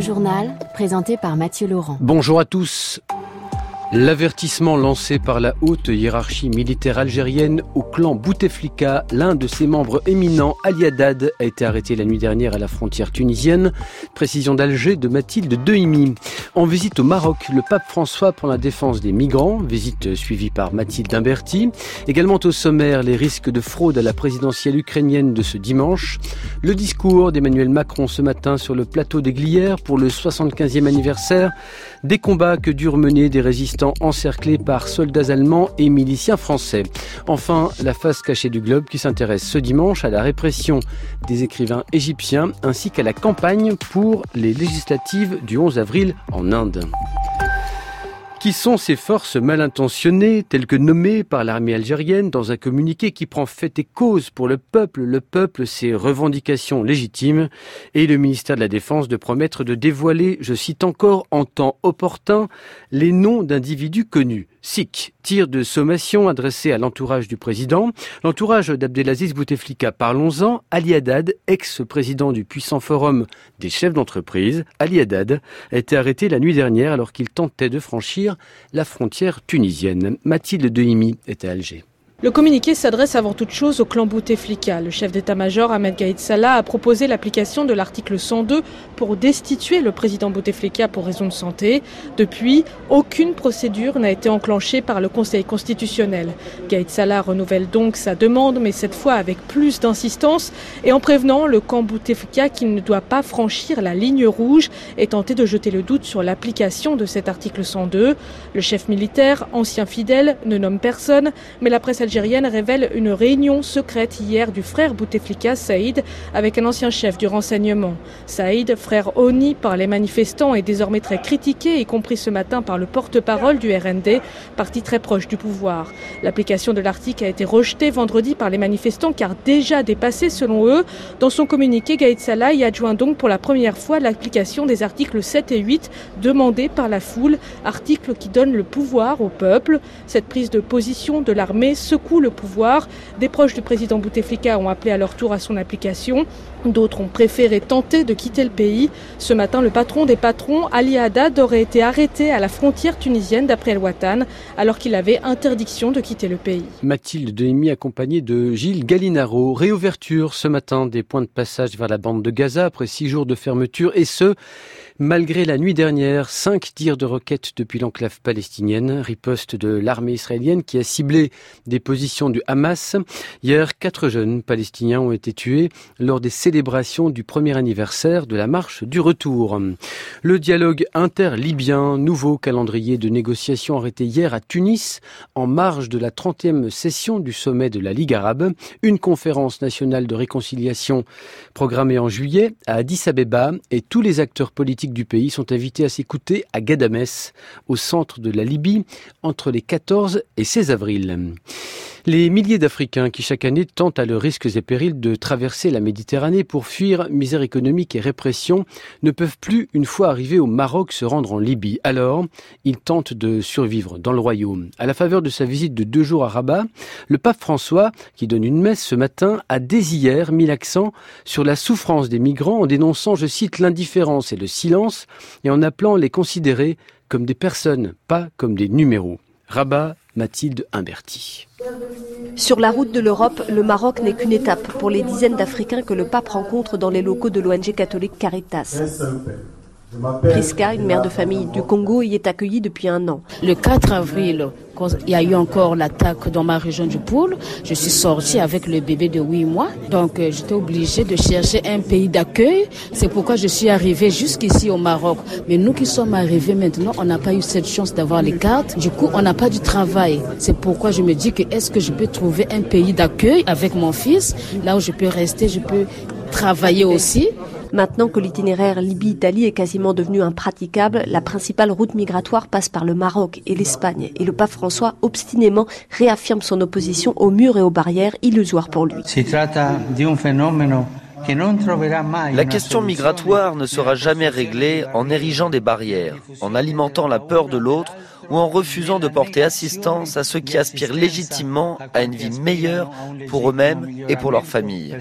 journal, présenté par Mathieu Laurent. Bonjour à tous. L'avertissement lancé par la haute hiérarchie militaire algérienne au clan Bouteflika, l'un de ses membres éminents, Ali Haddad, a été arrêté la nuit dernière à la frontière tunisienne. Précision d'Alger de Mathilde Dehimi. En visite au Maroc, le pape François prend la défense des migrants, visite suivie par Mathilde Imberti. Également au sommaire, les risques de fraude à la présidentielle ukrainienne de ce dimanche. Le discours d'Emmanuel Macron ce matin sur le plateau des Glières pour le 75e anniversaire. Des combats que durent mener des résistants encerclés par soldats allemands et miliciens français. Enfin, la face cachée du globe qui s'intéresse ce dimanche à la répression des écrivains égyptiens ainsi qu'à la campagne pour les législatives du 11 avril en Inde. Qui sont ces forces mal intentionnées, telles que nommées par l'armée algérienne dans un communiqué qui prend fait et cause pour le peuple, ses revendications légitimes, et le ministère de la Défense de promettre de dévoiler, je cite encore, en temps opportun, les noms d'individus connus. SIC, tir de sommation adressé à l'entourage du président. L'entourage d'Abdelaziz Bouteflika, parlons-en. Ali Haddad, ex-président du puissant forum des chefs d'entreprise. Ali Haddad a été arrêté la nuit dernière alors qu'il tentait de franchir la frontière tunisienne. Mathilde Dehimi est à Alger. Le communiqué s'adresse avant toute chose au clan Bouteflika. Le chef d'état-major Ahmed Gaïd Salah a proposé l'application de l'article 102 pour destituer le président Bouteflika pour raison de santé. Depuis, aucune procédure n'a été enclenchée par le Conseil constitutionnel. Gaïd Salah renouvelle donc sa demande, mais cette fois avec plus d'insistance et en prévenant le camp Bouteflika qu'il ne doit pas franchir la ligne rouge et tenter de jeter le doute sur l'application de cet article 102. Le chef militaire, ancien fidèle, ne nomme personne, mais la presse algérienne révèle une réunion secrète hier du frère Bouteflika, Saïd, avec un ancien chef du renseignement. Saïd, frère honni par les manifestants, est désormais très critiqué, y compris ce matin par le porte-parole du RND, parti très proche du pouvoir. L'application de l'article a été rejetée vendredi par les manifestants car déjà dépassée selon eux. Dans son communiqué, Gaïd Salah y adjoint donc pour la première fois l'application des articles 7 et 8 demandés par la foule, articles qui donnent le pouvoir au peuple. Cette prise de position de l'armée secoue le pouvoir. Des proches du président Bouteflika ont appelé à leur tour à son application. D'autres ont préféré tenter de quitter le pays. Ce matin, le patron des patrons, Ali Haddad, aurait été arrêté à la frontière tunisienne d'après El Watan, alors qu'il avait interdiction de quitter le pays. Mathilde Dehimi accompagnée de Gilles Gallinaro. Réouverture ce matin des points de passage vers la bande de Gaza après 6 jours de fermeture et ce, malgré la nuit dernière, 5 tirs de roquettes depuis l'enclave palestinienne, riposte de l'armée israélienne qui a ciblé des positions du Hamas. Hier, 4 jeunes palestiniens ont été tués lors des célébrations du premier anniversaire de la marche du retour. Le dialogue inter-libyen, nouveau calendrier de négociations arrêté hier à Tunis, en marge de la 30e session du sommet de la Ligue arabe. Une conférence nationale de réconciliation programmée en juillet à Addis Abeba et tous les acteurs politiques du pays sont invités à s'écouter à Ghadamès, au centre de la Libye, entre les 14 et 16 avril. Les milliers d'Africains qui chaque année tentent à leurs risques et périls de traverser la Méditerranée pour fuir misère économique et répression ne peuvent plus, une fois arrivés au Maroc, se rendre en Libye. Alors, ils tentent de survivre dans le royaume. À la faveur de sa visite de 2 jours à Rabat, le pape François, qui donne une messe ce matin, a dès hier mis l'accent sur la souffrance des migrants en dénonçant, je cite, l'indifférence et le silence et en appelant les considérer comme des personnes, pas comme des numéros. Rabat, Mathilde Imberti. Sur la route de l'Europe, le Maroc n'est qu'une étape pour les dizaines d'Africains que le pape rencontre dans les locaux de l'ONG catholique Caritas. Priska, une mère de famille du Congo, y est accueillie depuis 1 an. Le 4 avril, quand il y a eu encore l'attaque dans ma région du Poul, je suis sortie avec le bébé de 8 mois. Donc j'étais obligée de chercher un pays d'accueil. C'est pourquoi je suis arrivée jusqu'ici au Maroc. Mais nous qui sommes arrivés maintenant, on n'a pas eu cette chance d'avoir les cartes. Du coup, on n'a pas du travail. C'est pourquoi je me dis que est-ce que je peux trouver un pays d'accueil avec mon fils, là où je peux rester, je peux travailler aussi. Maintenant que l'itinéraire Libye-Italie est quasiment devenu impraticable, la principale route migratoire passe par le Maroc et l'Espagne. Et le pape François, obstinément, réaffirme son opposition aux murs et aux barrières illusoires pour lui. La question migratoire ne sera jamais réglée en érigeant des barrières, en alimentant la peur de l'autre ou en refusant de porter assistance à ceux qui aspirent légitimement à une vie meilleure pour eux-mêmes et pour leurs familles.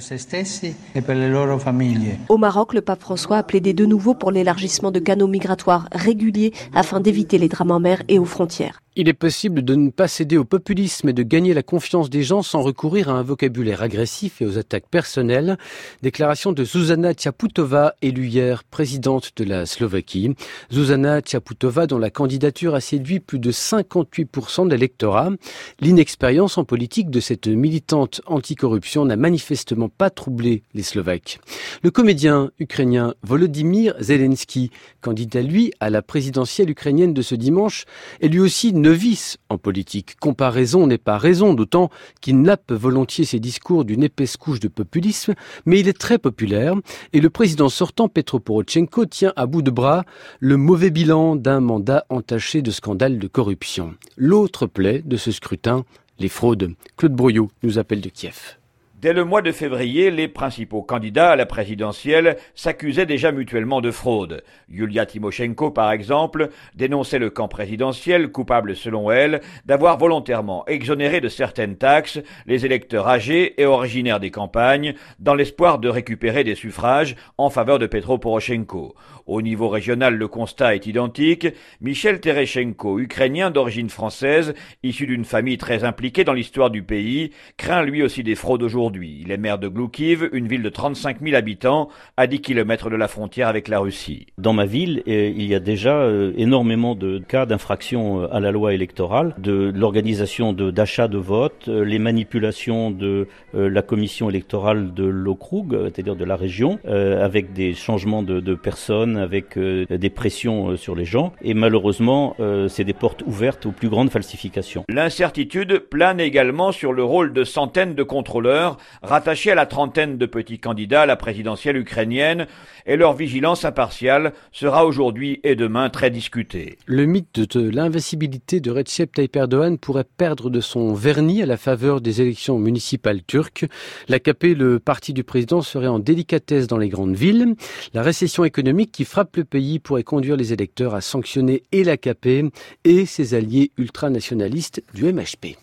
Au Maroc, le pape François a plaidé de nouveau pour l'élargissement de canaux migratoires réguliers afin d'éviter les drames en mer et aux frontières. Il est possible de ne pas céder au populisme et de gagner la confiance des gens sans recourir à un vocabulaire agressif et aux attaques personnelles. Déclaration de Zuzana Čaputová, élue hier présidente de la Slovaquie. Zuzana Čaputová, dont la candidature a séduit plus de 58% de l'électorat. L'inexpérience en politique de cette militante anticorruption n'a manifestement pas troublé les Slovaques. Le comédien ukrainien Volodymyr Zelensky, candidat lui à la présidentielle ukrainienne de ce dimanche, est lui aussi novice en politique. Comparaison n'est pas raison, d'autant qu'il nappe volontiers ses discours d'une épaisse couche de populisme, mais il est très populaire et le président sortant Petro Porochenko tient à bout de bras le mauvais bilan d'un mandat entaché de scandales de corruption. L'autre plaie de ce scrutin, les fraudes. Claude Broyot nous appelle de Kiev. Dès le mois de février, les principaux candidats à la présidentielle s'accusaient déjà mutuellement de fraude. Yulia Tymoshenko, par exemple, dénonçait le camp présidentiel, coupable selon elle d'avoir volontairement exonéré de certaines taxes les électeurs âgés et originaires des campagnes, dans l'espoir de récupérer des suffrages en faveur de Petro Porochenko. Au niveau régional, le constat est identique. Michel Terechenko, ukrainien d'origine française, issu d'une famille très impliquée dans l'histoire du pays, craint lui aussi des fraudes aujourd'hui. Il est maire de Gloukiv, une ville de 35 000 habitants, à 10 km de la frontière avec la Russie. Dans ma ville, il y a déjà énormément de cas d'infraction à la loi électorale, de l'organisation d'achat de vote, les manipulations de la commission électorale de l'Okrug, c'est-à-dire de la région, avec des changements de personnes, avec des pressions sur les gens. Et malheureusement, c'est des portes ouvertes aux plus grandes falsifications. L'incertitude plane également sur le rôle de centaines de contrôleurs rattachés à la trentaine de petits candidats à la présidentielle ukrainienne, et leur vigilance impartiale sera aujourd'hui et demain très discutée. Le mythe de l'invincibilité de Recep Tayyip Erdogan pourrait perdre de son vernis à la faveur des élections municipales turques. L'AKP, le parti du président, serait en délicatesse dans les grandes villes. La récession économique qui frappe le pays pourrait conduire les électeurs à sanctionner et l'AKP et ses alliés ultranationalistes du MHP.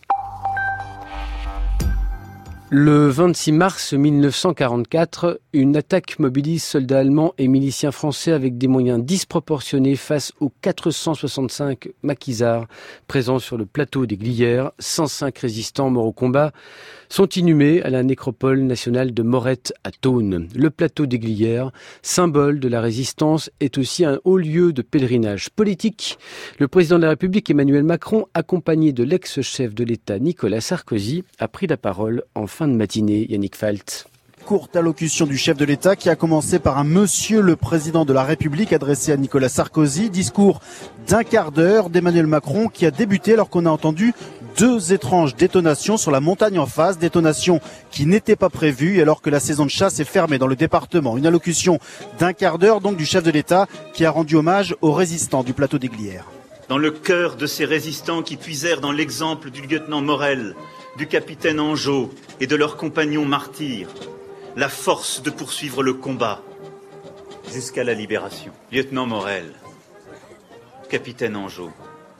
Le 26 mars 1944, une attaque mobilise soldats allemands et miliciens français avec des moyens disproportionnés face aux 465 maquisards présents sur le plateau des Glières. 105 résistants morts au combat sont inhumés à la nécropole nationale de Morette à Thônes. Le plateau des Glières, symbole de la résistance, est aussi un haut lieu de pèlerinage politique. Le président de la République Emmanuel Macron, accompagné de l'ex-chef de l'État Nicolas Sarkozy, a pris la parole en fin de matinée. Yannick Falt. Courte allocution du chef de l'État qui a commencé par un monsieur le président de la République adressé à Nicolas Sarkozy. Discours d'un quart d'heure d'Emmanuel Macron qui a débuté alors qu'on a entendu deux étranges détonations sur la montagne en face, détonations qui n'étaient pas prévues alors que la saison de chasse est fermée dans le département. Une allocution d'un quart d'heure donc du chef de l'État qui a rendu hommage aux résistants du plateau des Glières. Dans le cœur de ces résistants qui puisèrent dans l'exemple du lieutenant Morel, du capitaine Angeau et de leurs compagnons martyrs, la force de poursuivre le combat jusqu'à la libération. Lieutenant Morel, capitaine Angeau,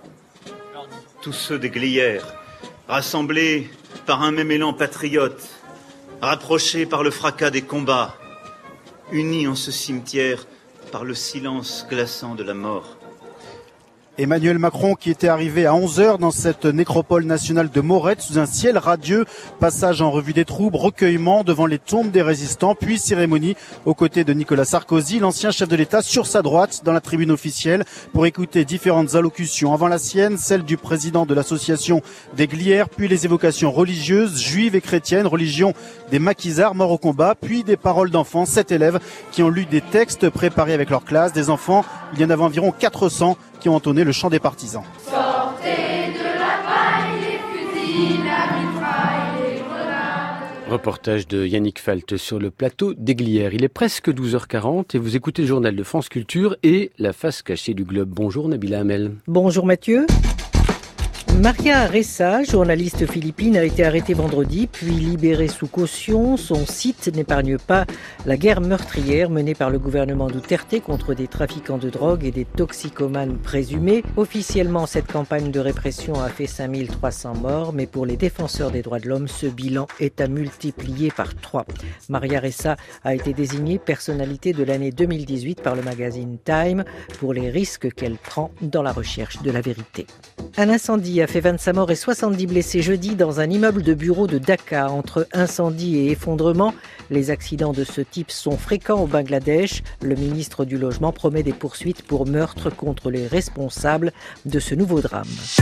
tous ceux des Glières, rassemblés par un même élan patriote, rapprochés par le fracas des combats, unis en ce cimetière par le silence glaçant de la mort. Emmanuel Macron qui était arrivé à 11h dans cette nécropole nationale de Morette sous un ciel radieux. Passage en revue des troupes, recueillement devant les tombes des résistants, puis cérémonie aux côtés de Nicolas Sarkozy, l'ancien chef de l'État, sur sa droite dans la tribune officielle pour écouter différentes allocutions. Avant la sienne, celle du président de l'association des Glières, puis les évocations religieuses, juives et chrétiennes, religion des maquisards morts au combat, puis des paroles d'enfants, 7 élèves qui ont lu des textes préparés avec leur classe, des enfants, il y en avait environ 400 qui ont entonné le chant des partisans. Sortez de la paille, les fusils, la mitraille, les grenades. Reportage de Yannick Falt sur le plateau des Glières. Il est presque 12h40 et vous écoutez le journal de France Culture et la face cachée du globe. Bonjour Nabila Hamel. Bonjour Mathieu. Maria Ressa, journaliste philippine, a été arrêtée vendredi, puis libérée sous caution. Son site n'épargne pas la guerre meurtrière menée par le gouvernement Duterte contre des trafiquants de drogue et des toxicomanes présumés. Officiellement, cette campagne de répression a fait 5300 morts, mais pour les défenseurs des droits de l'homme, ce bilan est à multiplier par 3. Maria Ressa a été désignée personnalité de l'année 2018 par le magazine Time pour les risques qu'elle prend dans la recherche de la vérité. Un incendie a fait 25 morts et 70 blessés jeudi dans un immeuble de bureaux de Dhaka. Entre incendie et effondrement, les accidents de ce type sont fréquents au Bangladesh. Le ministre du Logement promet des poursuites pour meurtre contre les responsables de ce nouveau drame.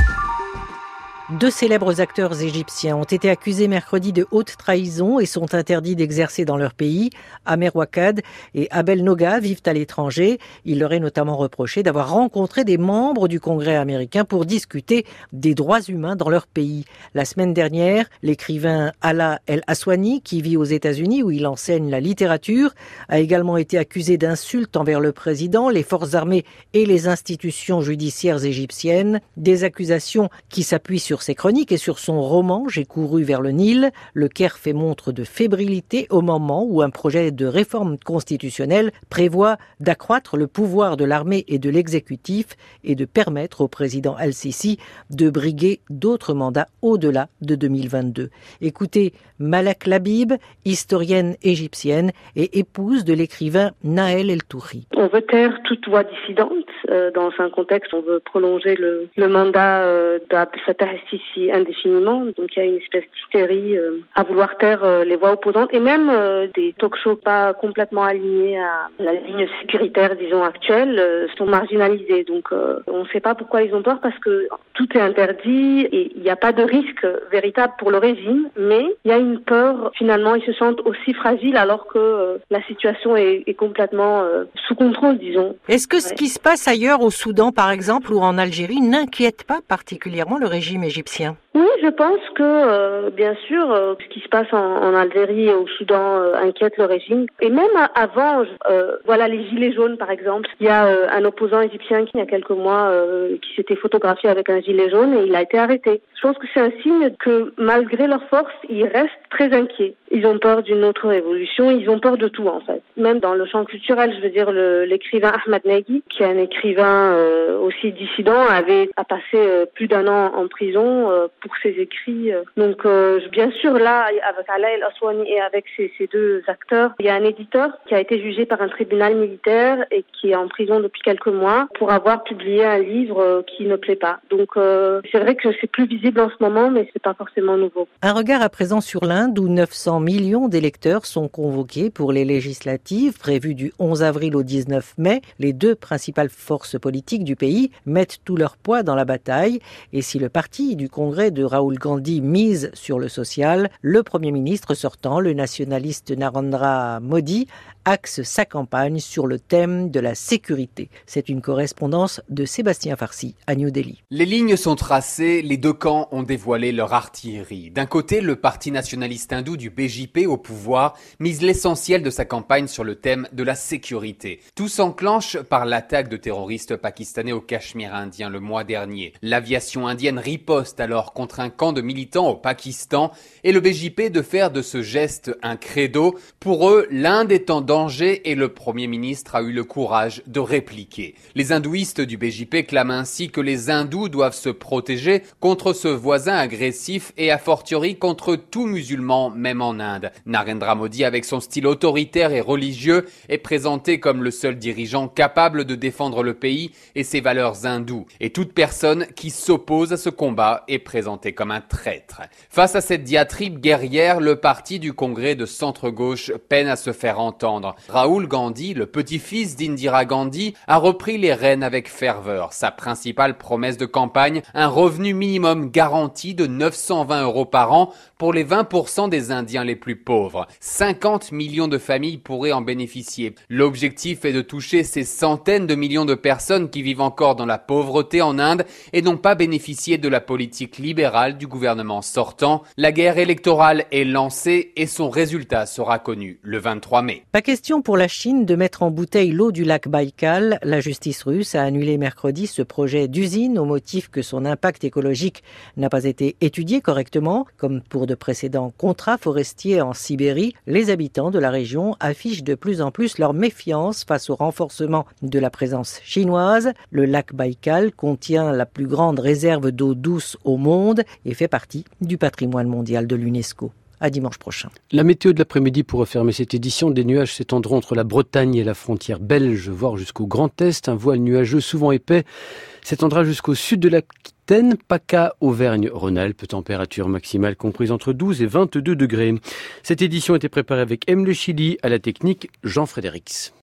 2 célèbres acteurs égyptiens ont été accusés mercredi de haute trahison et sont interdits d'exercer dans leur pays. Amer Ouakad et Abel Noga vivent à l'étranger. Il leur est notamment reproché d'avoir rencontré des membres du Congrès américain pour discuter des droits humains dans leur pays. La semaine dernière, l'écrivain Ala El Aswani, qui vit aux États-Unis où il enseigne la littérature, a également été accusé d'insultes envers le président, les forces armées et les institutions judiciaires égyptiennes. Des accusations qui s'appuient sur ses chroniques et sur son roman « J'ai couru vers le Nil ». Le Caire fait montre de fébrilité au moment où un projet de réforme constitutionnelle prévoit d'accroître le pouvoir de l'armée et de l'exécutif et de permettre au président Al-Sisi de briguer d'autres mandats au-delà de 2022. Écoutez Malak Labib, historienne égyptienne et épouse de l'écrivain Naël El-Touri. On veut taire toute voix dissidente dans un contexte où on veut prolonger le mandat d'Abdel Fattah Al-Sisi indéfiniment. Donc il y a une espèce d'hystérie à vouloir taire les voix opposantes et même des talk-shows pas complètement alignés à la ligne sécuritaire, disons, actuelle, sont marginalisés. Donc on ne sait pas pourquoi ils ont tort parce que tout est interdit et il n'y a pas de risque véritable pour le régime, mais il y a une peur, finalement, ils se sentent aussi fragiles alors que la situation est complètement sous contrôle, disons. Est-ce que ce qui se passe ailleurs au Soudan, par exemple, ou en Algérie, n'inquiète pas particulièrement le régime égyptien ? Oui, je pense que, bien sûr, ce qui se passe en Algérie et au Soudan inquiète le régime. Et même avant, voilà, les gilets jaunes, par exemple. Il y a un opposant égyptien qui, il y a quelques mois, qui s'était photographié avec un gilet jaune et il a été arrêté. Je pense que c'est un signe que, malgré leur force, ils restent très inquiets. Ils ont peur d'une autre révolution, ils ont peur de tout, en fait. Même dans le champ culturel, je veux dire, l'écrivain Ahmad Nagui, qui est un écrivain aussi dissident, a passé plus d'1 an en prison pour ses écrits. Donc, bien sûr, là, avec Ala El Aswani et avec ces 2 acteurs, il y a un éditeur qui a été jugé par un tribunal militaire et qui est en prison depuis quelques mois pour avoir publié un livre qui ne plaît pas. Donc, c'est vrai que c'est plus visible en ce moment, mais c'est pas forcément nouveau. Un regard à présent sur l'Inde où 900 millions d'électeurs sont convoqués pour les législatives prévues du 11 avril au 19 mai. Les 2 principales forces politiques du pays mettent tout leur poids dans la bataille et si le parti du Congrès de Rahul Gandhi mise sur le social, le Premier ministre sortant, le nationaliste Narendra Modi, axe sa campagne sur le thème de la sécurité. C'est une correspondance de Sébastien Farsi à New Delhi. Les lignes sont tracées, les 2 camps ont dévoilé leur artillerie. D'un côté, le parti nationaliste hindou du BJP au pouvoir mise l'essentiel de sa campagne sur le thème de la sécurité. Tout s'enclenche par l'attaque de terroristes pakistanais au Cachemire indien le mois dernier. L'aviation indienne riposte alors contre un camp de militants au Pakistan et le BJP de faire de ce geste un credo. Pour eux, l'Inde est en danger et le Premier ministre a eu le courage de répliquer. Les hindouistes du BJP clament ainsi que les hindous doivent se protéger contre ce voisin agressif et a fortiori contre tout musulman, même en Inde. Narendra Modi, avec son style autoritaire et religieux, est présenté comme le seul dirigeant capable de défendre le pays et ses valeurs hindoues. Et toute personne qui s'oppose à ce combat est présentée comme un traître. Face à cette diatribe guerrière, le parti du Congrès de centre-gauche peine à se faire entendre. Rahul Gandhi, le petit-fils d'Indira Gandhi, a repris les rênes avec ferveur. Sa principale promesse de campagne, un revenu minimum garanti de 920 € par an pour les 20% des Indiens les plus pauvres. 50 millions de familles pourraient en bénéficier. L'objectif est de toucher ces centaines de millions de personnes qui vivent encore dans la pauvreté en Inde et n'ont pas bénéficié de la politique libérale du gouvernement sortant. La guerre électorale est lancée et son résultat sera connu le 23 mai. Pas question pour la Chine de mettre en bouteille l'eau du lac Baïkal. La justice russe a annulé mercredi ce projet d'usine au motif que son impact écologique n'a pas été étudié correctement. Comme pour de précédents contrats forestiers en Sibérie, les habitants de la région affichent de plus en plus leur méfiance face au renforcement de la présence chinoise. Le lac Baïkal contient la plus grande réserve d'eau douce au monde et fait partie du patrimoine mondial de l'UNESCO. À dimanche prochain. La météo de l'après-midi pour refermer cette édition. Des nuages s'étendront entre la Bretagne et la frontière belge, voire jusqu'au Grand Est. Un voile nuageux souvent épais s'étendra jusqu'au sud de l'Aquitaine, PACA, Auvergne-Rhône-Alpes. Température maximale comprise entre 12 et 22 degrés. Cette édition a été préparée avec M. Le Chili, à la technique Jean Frédérix.